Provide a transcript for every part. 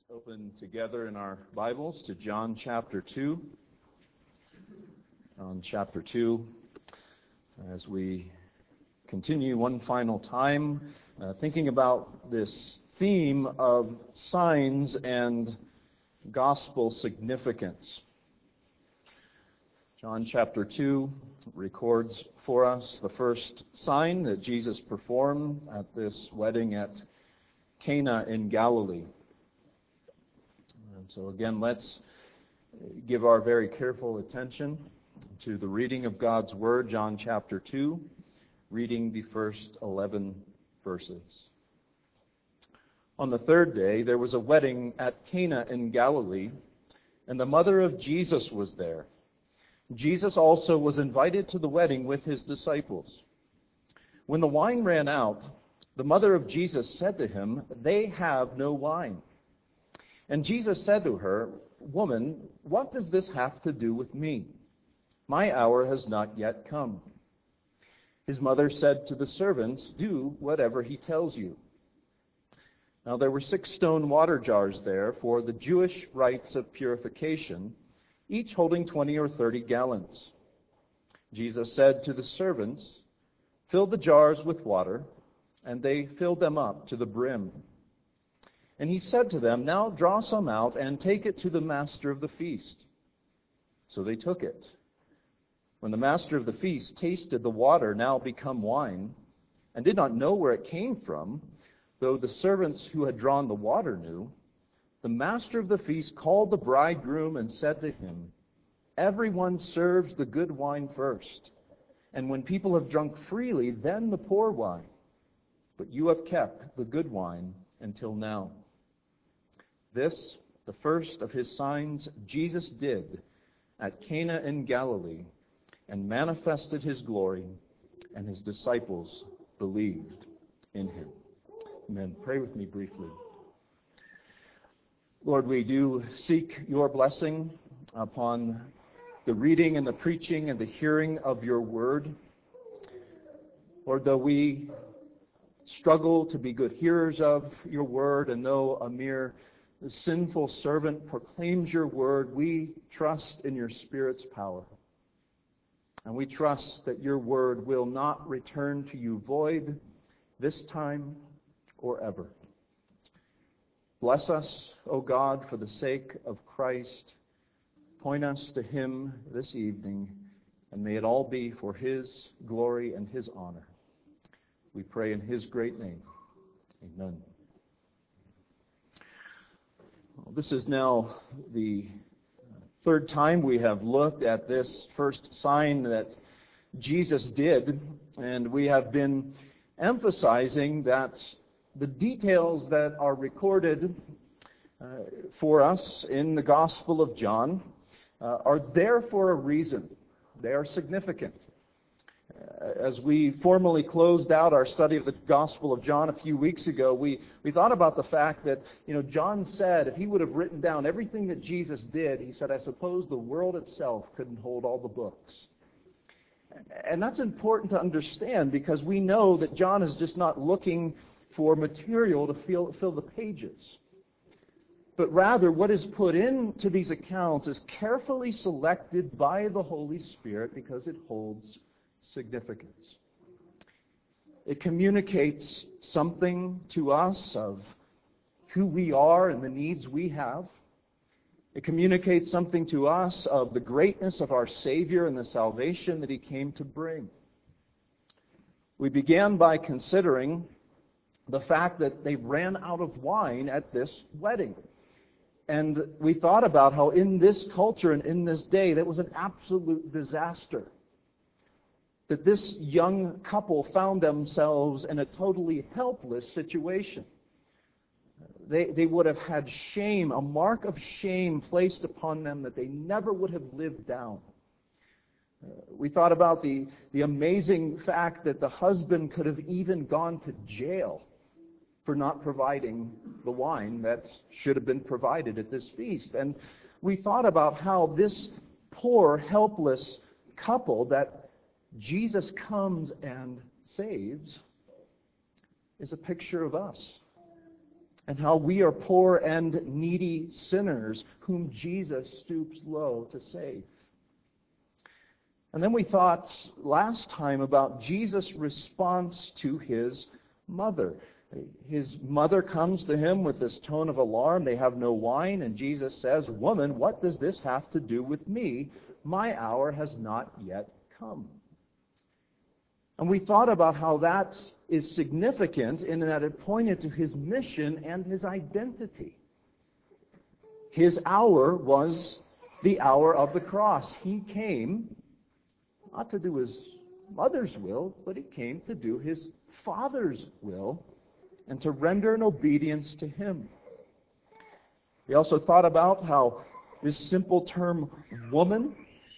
Open together in our Bibles to John chapter 2. John chapter 2, as we continue one final time thinking about this theme of signs and gospel significance. John chapter 2 records for us the first sign that Jesus performed at this wedding at Cana in Galilee. And so again, let's give our very careful attention to the reading of God's Word, John chapter 2, reading the first 11 verses. On the third day, there was a wedding at Cana in Galilee, and the mother of Jesus was there. Jesus also was invited to the wedding with his disciples. When the wine ran out, the mother of Jesus said to him, "They have no wine." And Jesus said to her, "Woman, what does this have to do with me? My hour has not yet come." His mother said to the servants, "Do whatever he tells you." Now there were 6 stone water jars there for the Jewish rites of purification, each holding 20 or 30 gallons. Jesus said to the servants, "Fill the jars with water," and they filled them up to the brim. And he said to them, "Now draw some out and take it to the master of the feast." So they took it. When the master of the feast tasted the water now become wine, and did not know where it came from, though the servants who had drawn the water knew, the master of the feast called the bridegroom and said to him, "Everyone serves the good wine first, and when people have drunk freely, then the poor wine. But you have kept the good wine until now." This, the first of his signs, Jesus did at Cana in Galilee, and manifested his glory, and his disciples believed in him. Amen. Pray with me briefly. Lord, we do seek your blessing upon the reading and the preaching and the hearing of your word. Lord, though we struggle to be good hearers of your word, and though a mere sinful servant proclaims your word, we trust in your Spirit's power. And we trust that your word will not return to you void this time or ever. Bless us, O God, for the sake of Christ. Point us to him this evening, and may it all be for his glory and his honor. We pray in his great name. Amen. This is now the third time we have looked at this first sign that Jesus did, and we have been emphasizing that the details that are recorded for us in the Gospel of John are there for a reason. They are significant. As we formally closed out our study of the Gospel of John a few weeks ago, we thought about the fact that, John said if he would have written down everything that Jesus did, he said, "I suppose the world itself couldn't hold all the books." And that's important to understand, because we know that John is just not looking for material to fill the pages. But rather, what is put into these accounts is carefully selected by the Holy Spirit because it holds significance. It communicates something to us of who we are and the needs we have. It communicates something to us of the greatness of our Savior and the salvation that he came to bring. We began by considering the fact that they ran out of wine at this wedding. And we thought about how in this culture and in this day, that was an absolute disaster. That this young couple found themselves in a totally helpless situation. They would have had shame, a mark of shame placed upon them that they never would have lived down. We thought about the amazing fact that the husband could have even gone to jail for not providing the wine that should have been provided at this feast. And we thought about how this poor, helpless couple that Jesus comes and saves is a picture of us and how we are poor and needy sinners whom Jesus stoops low to save. And then we thought last time about Jesus' response to his mother. His mother comes to him with this tone of alarm. They have no wine, and Jesus says, "Woman, what does this have to do with me? My hour has not yet come." And we thought about how that is significant in that it pointed to his mission and his identity. His hour was the hour of the cross. He came not to do his mother's will, but he came to do his Father's will and to render an obedience to him. We also thought about how this simple term, woman,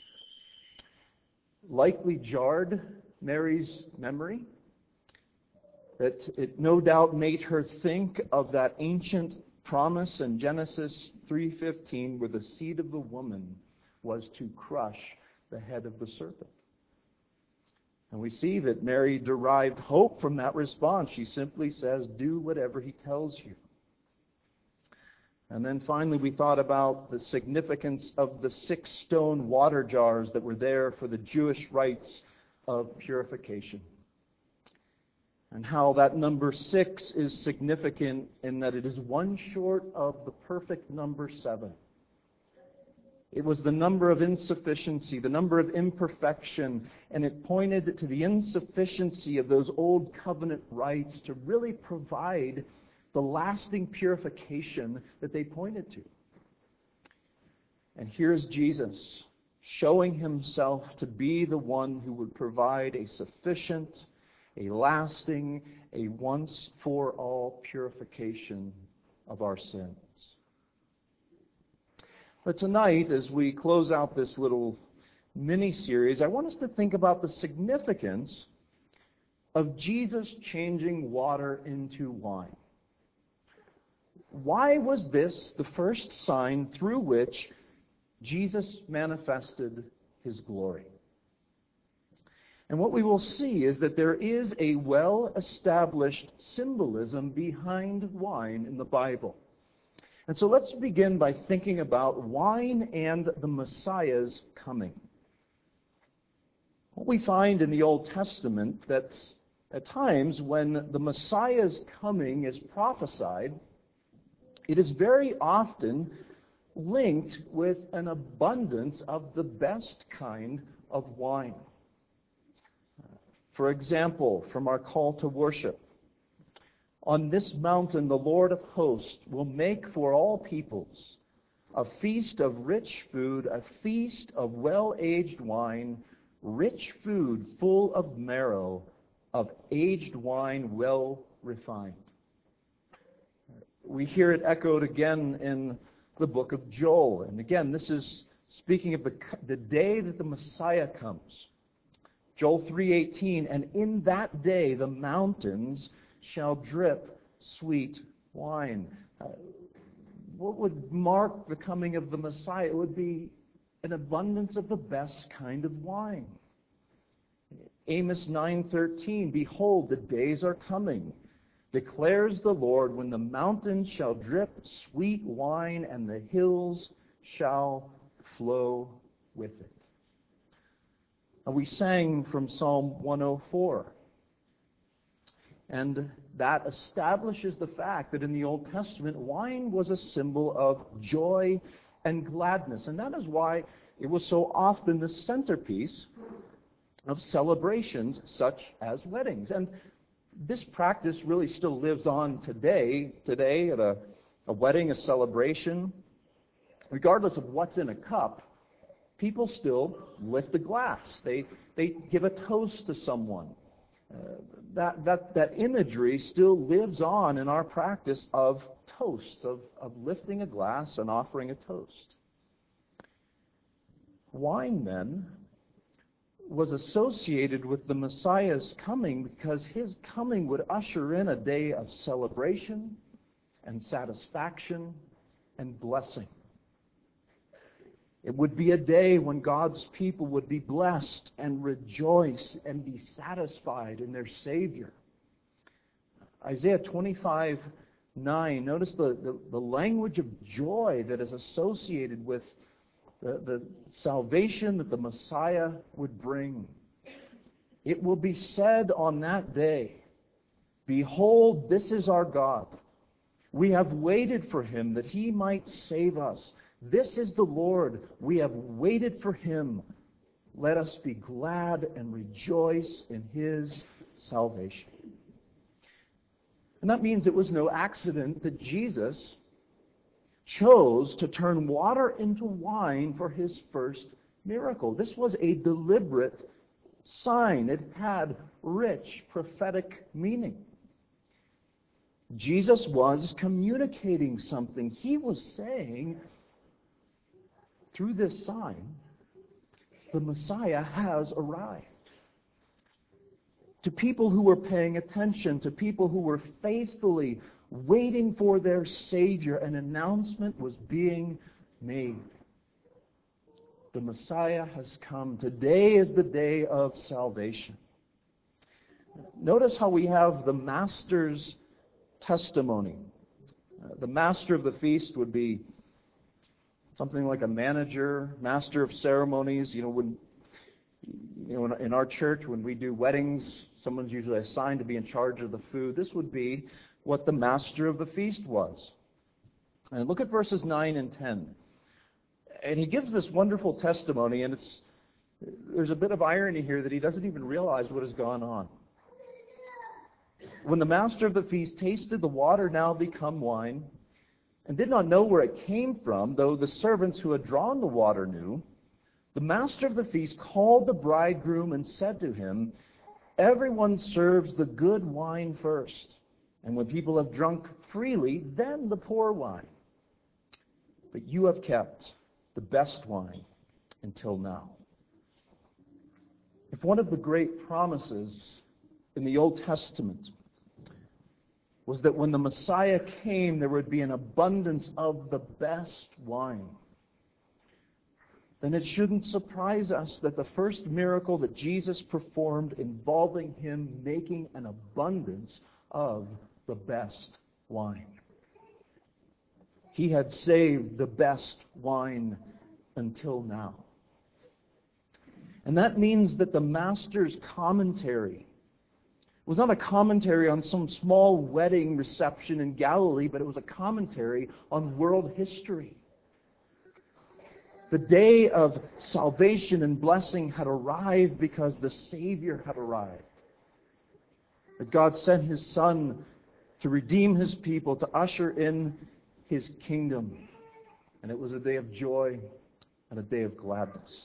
likely jarred Mary's memory, that it no doubt made her think of that ancient promise in Genesis 3:15, where the seed of the woman was to crush the head of the serpent. And we see that Mary derived hope from that response. She simply says, "Do whatever he tells you." And then finally we thought about the significance of the 6 stone water jars that were there for the Jewish rites of purification. And how that number 6 is significant in that it is one short of the perfect number 7. It was the number of insufficiency, the number of imperfection, and it pointed to the insufficiency of those old covenant rites to really provide the lasting purification that they pointed to. And here's Jesus showing himself to be the one who would provide a sufficient, a lasting, a once-for-all purification of our sins. But tonight, as we close out this little mini-series, I want us to think about the significance of Jesus changing water into wine. Why was this the first sign through which Jesus manifested his glory? And what we will see is that there is a well-established symbolism behind wine in the Bible. And so let's begin by thinking about wine and the Messiah's coming. What we find in the Old Testament that at times when the Messiah's coming is prophesied, it is very often linked with an abundance of the best kind of wine. For example, from our call to worship, "On this mountain the Lord of hosts will make for all peoples a feast of rich food, a feast of well-aged wine, rich food full of marrow, of aged wine well refined." We hear it echoed again in the book of Joel. And again, this is speaking of the day that the Messiah comes. Joel 3:18, "And in that day the mountains shall drip sweet wine." What would mark the coming of the Messiah? It would be an abundance of the best kind of wine. Amos 9:13, "Behold, the days are coming, declares the Lord, when the mountains shall drip sweet wine and the hills shall flow with it." And we sang from Psalm 104. And that establishes the fact that in the Old Testament, wine was a symbol of joy and gladness. And that is why it was so often the centerpiece of celebrations such as weddings. And this practice really still lives on today. Today, at a wedding, a celebration, regardless of what's in a cup, people still lift a glass. They give a toast to someone. That imagery still lives on in our practice of toasts, of lifting a glass and offering a toast. Wine, then, was associated with the Messiah's coming because his coming would usher in a day of celebration and satisfaction and blessing. It would be a day when God's people would be blessed and rejoice and be satisfied in their Savior. Isaiah 25, 9, notice the language of joy that is associated with the salvation that the Messiah would bring. It will be said on that day, "Behold, this is our God. We have waited for Him that He might save us. This is the Lord. We have waited for Him. Let us be glad and rejoice in His salvation." And that means it was no accident that Jesus chose to turn water into wine for His first miracle. This was a deliberate sign. It had rich prophetic meaning. Jesus was communicating something. He was saying, through this sign, the Messiah has arrived. To people who were paying attention, to people who were faithfully waiting for their Savior, an announcement was being made. The Messiah has come. Today is the day of salvation. Notice how we have the Master's testimony. The master of the feast would be something like a manager, master of ceremonies. In our church, when we do weddings, someone's usually assigned to be in charge of the food. This would be what the master of the feast was. And look at verses 9 and 10. And he gives this wonderful testimony, and there's a bit of irony here that he doesn't even realize what has gone on. When the master of the feast tasted the water now become wine, and did not know where it came from, though the servants who had drawn the water knew, the master of the feast called the bridegroom and said to him, "Everyone serves the good wine first, and when people have drunk freely, then the poor wine. But you have kept the best wine until now." If one of the great promises in the Old Testament was that when the Messiah came, there would be an abundance of the best wine, then it shouldn't surprise us that the first miracle that Jesus performed involving Him making an abundance of the best wine. He had saved the best wine until now. And that means that the Master's commentary was not a commentary on some small wedding reception in Galilee, but it was a commentary on world history. The day of salvation and blessing had arrived because the Savior had arrived. That God sent His Son to redeem His people, to usher in His kingdom. And it was a day of joy and a day of gladness.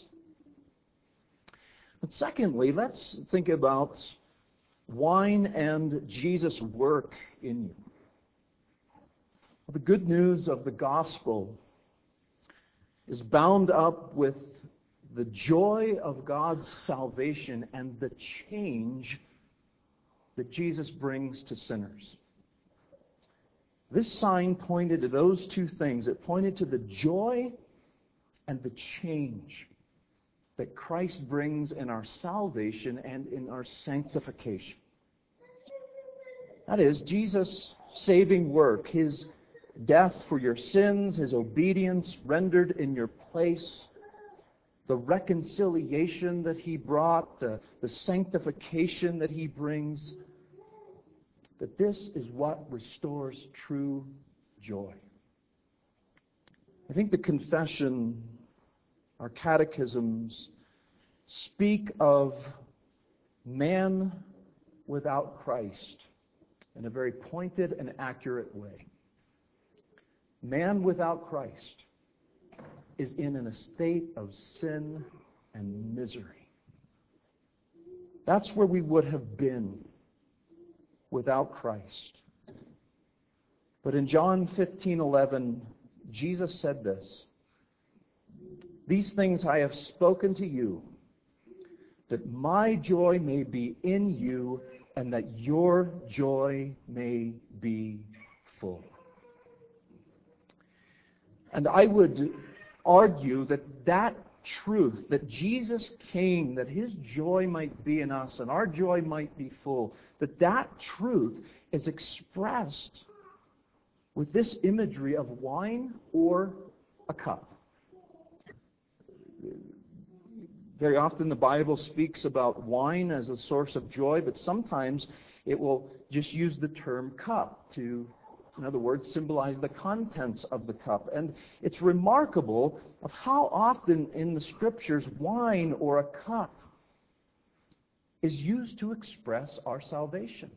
But secondly, let's think about wine and Jesus' work in you. The good news of the gospel is bound up with the joy of God's salvation and the change that Jesus brings to sinners. This sign pointed to those two things. It pointed to the joy and the change that Christ brings in our salvation and in our sanctification. That is, Jesus' saving work, His death for your sins, His obedience rendered in your place, the reconciliation that He brought, the sanctification that He brings, that this is what restores true joy. I think the confession, our catechisms, speak of man without Christ in a very pointed and accurate way. Man without Christ is in a state of sin and misery. That's where we would have been without Christ. But in John 15:11, Jesus said this, "These things I have spoken to you, that my joy may be in you, and that your joy may be full." And I would argue that truth, that Jesus came, that His joy might be in us, and our joy might be full, that truth is expressed with this imagery of wine or a cup. Very often the Bible speaks about wine as a source of joy, but sometimes it will just use the term cup to, in other words, symbolize the contents of the cup. And it's remarkable of how often in the Scriptures wine or a cup is used to express our salvation.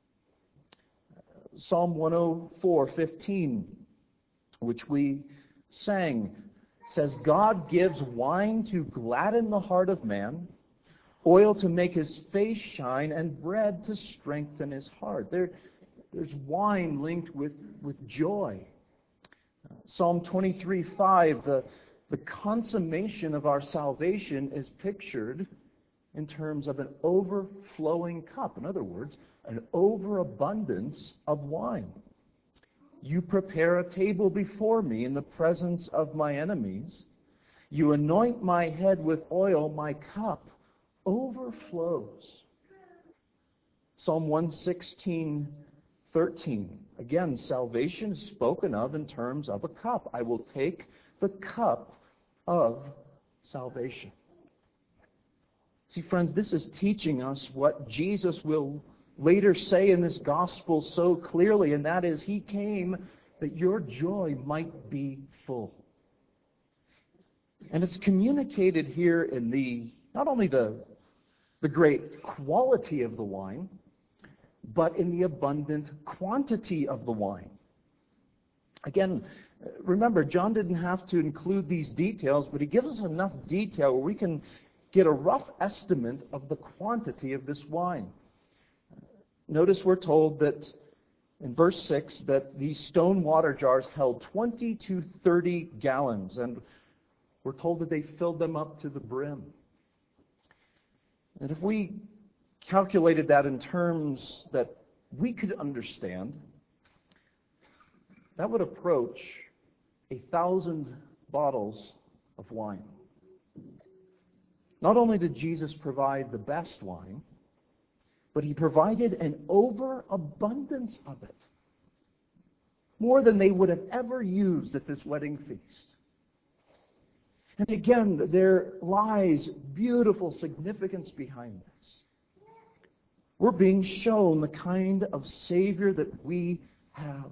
Psalm 104:15, which we sang, says, God gives wine to gladden the heart of man, oil to make his face shine, and bread to strengthen his heart. There's wine linked with joy. Psalm 23:5, the consummation of our salvation is pictured in terms of an overflowing cup. In other words, an overabundance of wine. You prepare a table before me in the presence of my enemies. You anoint my head with oil, my cup overflows. Psalm 116:13. Again, salvation is spoken of in terms of a cup. I will take the cup of salvation. See, friends, this is teaching us what Jesus will later say in this gospel so clearly, and that is, He came that your joy might be full. And it's communicated here in not only the great quality of the wine, but in the abundant quantity of the wine. Again, remember, John didn't have to include these details, but he gives us enough detail where we can get a rough estimate of the quantity of this wine. Notice we're told that in verse 6 that these stone water jars held 20 to 30 gallons, and we're told that they filled them up to the brim. And if we calculated that in terms that we could understand, that would approach 1,000 bottles of wine. Not only did Jesus provide the best wine, but He provided an overabundance of it. More than they would have ever used at this wedding feast. And again, there lies beautiful significance behind this. We're being shown the kind of Savior that we have.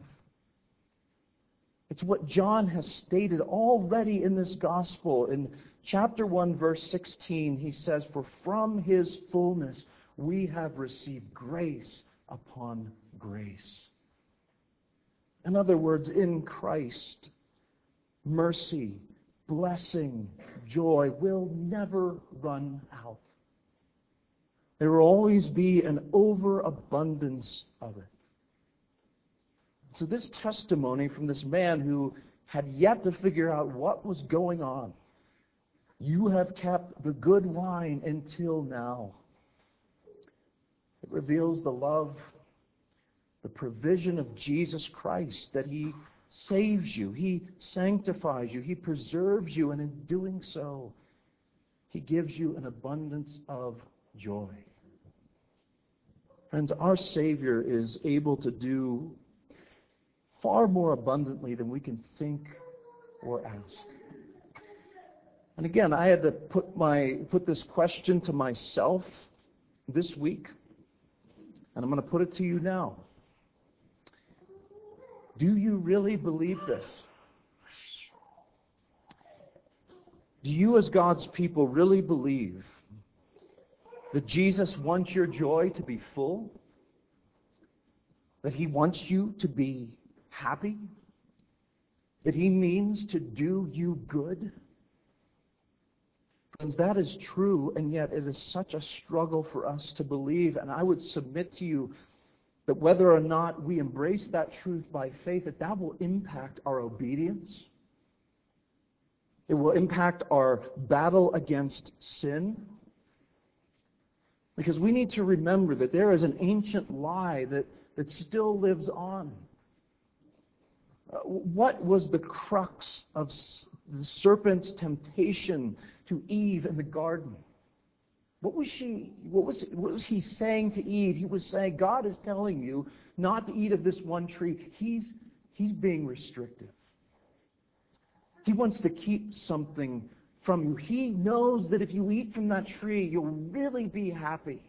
It's what John has stated already in this gospel. In chapter 1, verse 16, he says, "For from His fullness we have received grace upon grace." In other words, in Christ, mercy, blessing, joy will never run out. There will always be an overabundance of it. So this testimony from this man who had yet to figure out what was going on, you have kept the good wine until now. It reveals the love, the provision of Jesus Christ, that He saves you, He sanctifies you, He preserves you, and in doing so, He gives you an abundance of joy. Friends, our Savior is able to do far more abundantly than we can think or ask. And again, I had to put this question to myself this week. And I'm going to put it to you now. Do you really believe this? Do you, as God's people, really believe that Jesus wants your joy to be full? That He wants you to be happy? That He means to do you good? Friends, that is true, and yet it is such a struggle for us to believe. And I would submit to you that whether or not we embrace that truth by faith, that will impact our obedience. It will impact our battle against sin. Because we need to remember that there is an ancient lie that still lives on. What was the crux of the serpent's temptation to Eve in the garden? What was he saying to Eve? He was saying, God is telling you not to eat of this one tree. He's He's being restrictive. He wants to keep something from you. He knows that if you eat from that tree, you'll really be happy.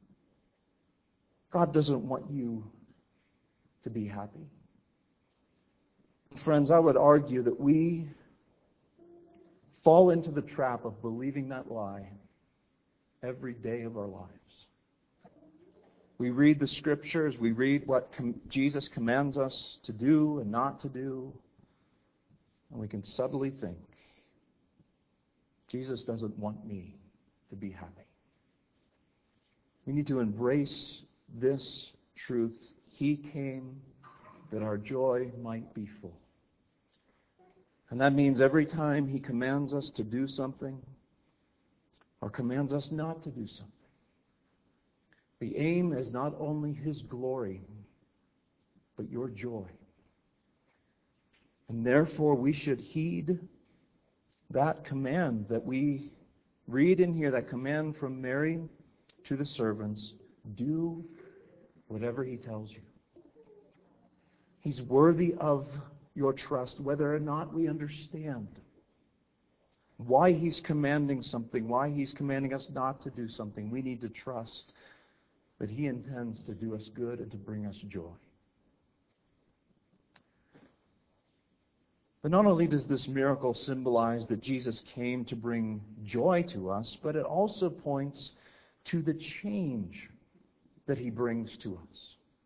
God doesn't want you to be happy. Friends, I would argue that we fall into the trap of believing that lie every day of our lives. We read the Scriptures, we read what Jesus commands us to do and not to do, and we can subtly think, Jesus doesn't want me to be happy. We need to embrace this truth. He came that our joy might be full. And that means every time He commands us to do something or commands us not to do something, the aim is not only His glory, but your joy. And therefore we should heed that command that we read in here, that command from Mary to the servants, do whatever He tells you. He's worthy of your trust, whether or not we understand why He's commanding something, why He's commanding us not to do something. We need to trust that He intends to do us good and to bring us joy. But not only does this miracle symbolize that Jesus came to bring joy to us, but it also points to the change that He brings to us.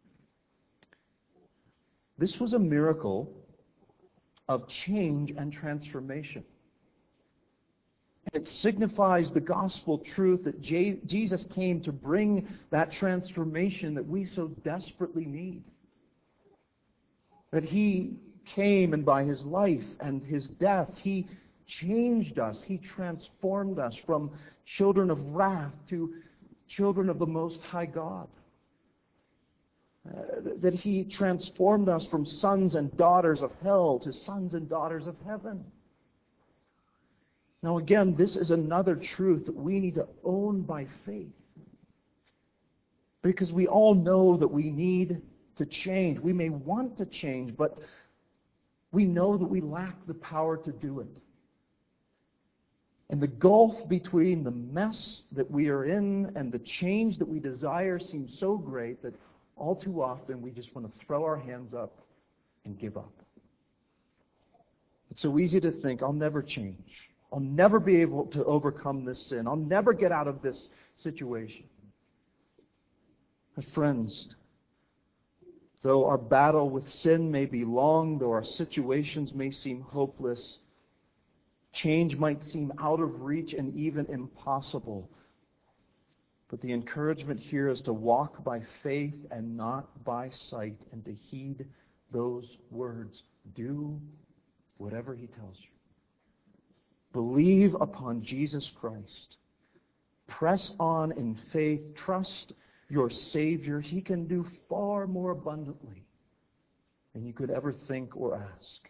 This was a miracle of change and transformation. It signifies the gospel truth that Jesus came to bring that transformation that we so desperately need. That He came, and by His life and His death, He changed us. He transformed us from children of wrath to children of the Most High God. That He transformed us from sons and daughters of hell to sons and daughters of heaven. Now again, this is another truth that we need to own by faith. Because we all know that we need to change. We may want to change, but we know that we lack the power to do it. And the gulf between the mess that we are in and the change that we desire seems so great that all too often we just want to throw our hands up and give up. It's so easy to think, I'll never change. I'll never be able to overcome this sin. I'll never get out of this situation. But friends, though our battle with sin may be long, though our situations may seem hopeless, change might seem out of reach and even impossible. But the encouragement here is to walk by faith and not by sight, and to heed those words. Do whatever He tells you. Believe upon Jesus Christ. Press on in faith. Trust your Savior. He can do far more abundantly than you could ever think or ask.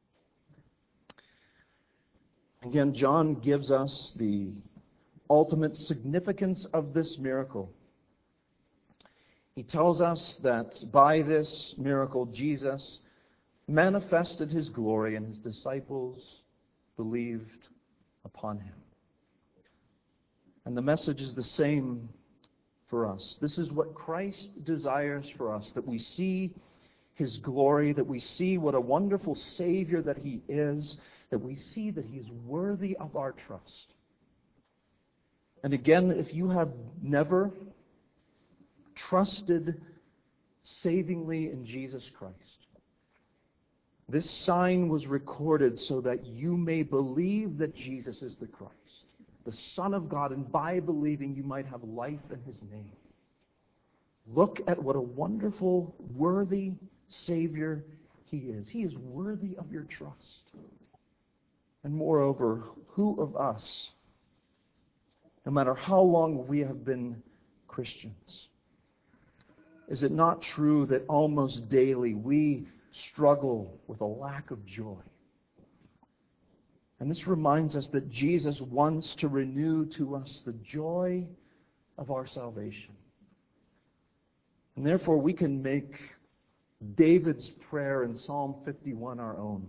Again, John gives us the ultimate significance of this miracle. He tells us that by this miracle, Jesus manifested His glory, and His disciples believed upon Him. And the message is the same for us. This is what Christ desires for us, that we see His glory, that we see what a wonderful Savior that He is, that we see that He is worthy of our trust. And again, if you have never trusted savingly in Jesus Christ, this sign was recorded so that you may believe that Jesus is the Christ, the Son of God, and by believing you might have life in His name. Look at what a wonderful, worthy Savior He is. He is worthy of your trust. And moreover, who of us, no matter how long we have been Christians, is it not true that almost daily we struggle with a lack of joy? And this reminds us that Jesus wants to renew to us the joy of our salvation. And therefore we can make David's prayer in Psalm 51 our own.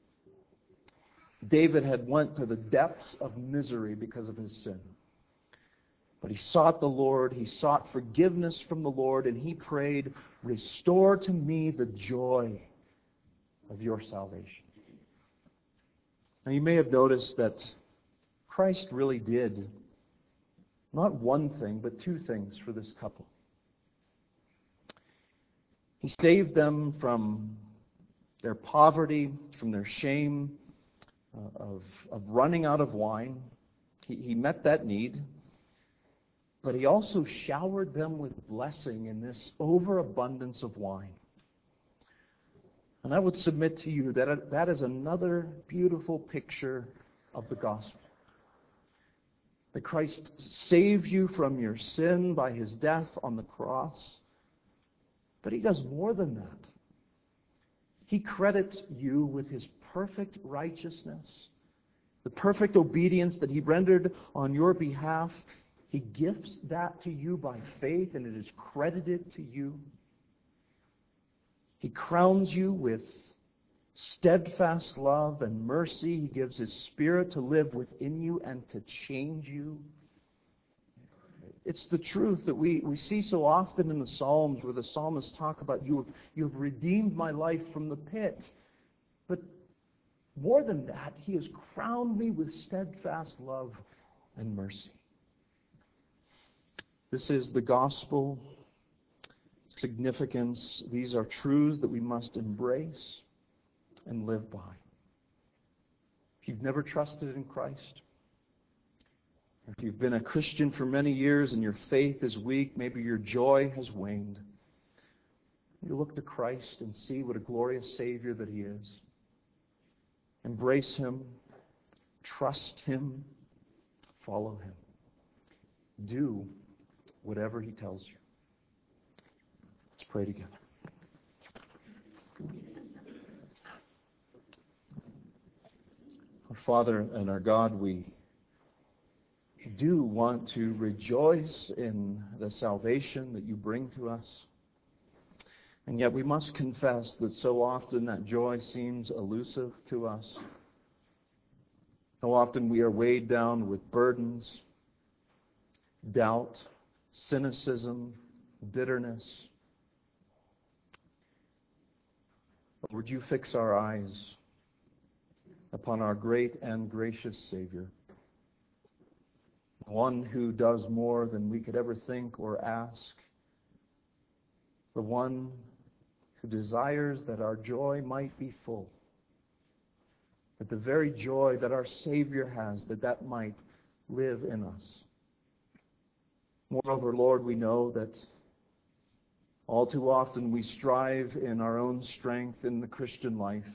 David had went to the depths of misery because of his sin. But he sought the Lord, he sought forgiveness from the Lord, and he prayed, "Restore to me the joy of your salvation." Now you may have noticed that Christ really did not one thing, but two things for this couple. He saved them from their poverty, from their shame, of running out of wine. He met that need. But he also showered them with blessing in this overabundance of wine. And I would submit to you that that is another beautiful picture of the gospel. That Christ saved you from your sin by his death on the cross. But he does more than that. He credits you with his perfect righteousness, the perfect obedience that he rendered on your behalf. He gifts that to you by faith, and it is credited to you. He crowns you with steadfast love and mercy. He gives his Spirit to live within you and to change you. It's the truth that we see so often in the Psalms, where the psalmists talk about, you have redeemed my life from the pit. But more than that, he has crowned me with steadfast love and mercy. This is the gospel significance. These are truths that we must embrace and live by. If you've never trusted in Christ, or if you've been a Christian for many years and your faith is weak, maybe your joy has waned, you look to Christ and see what a glorious Savior that he is. Embrace him, trust him, follow him. Do whatever he tells you. Let's pray together. Our Father and our God, we do want to rejoice in the salvation that you bring to us. And yet we must confess that so often that joy seems elusive to us. So often we are weighed down with burdens, doubt, cynicism, bitterness. But would you fix our eyes upon our great and gracious Savior, one who does more than we could ever think or ask, the one who desires that our joy might be full, that the very joy that our Savior has, that might live in us. Moreover, Lord, we know that all too often we strive in our own strength in the Christian life,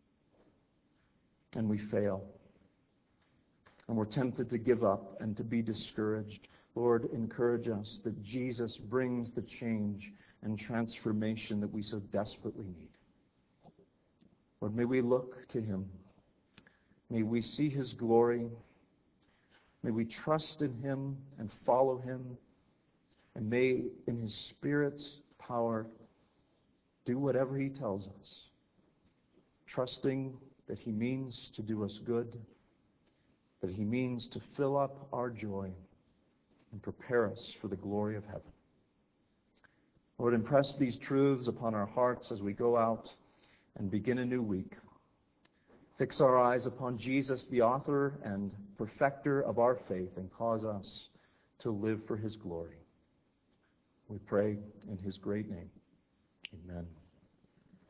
and we fail. And we're tempted to give up and to be discouraged. Lord, encourage us that Jesus brings the change and transformation that we so desperately need. Lord, may we look to him. May we see his glory. May we trust in him and follow him. And may, in his Spirit's power, do whatever he tells us, trusting that he means to do us good, that he means to fill up our joy and prepare us for the glory of heaven. Lord, impress these truths upon our hearts as we go out and begin a new week. Fix our eyes upon Jesus, the author and perfecter of our faith, and cause us to live for his glory. We pray in his great name. Amen.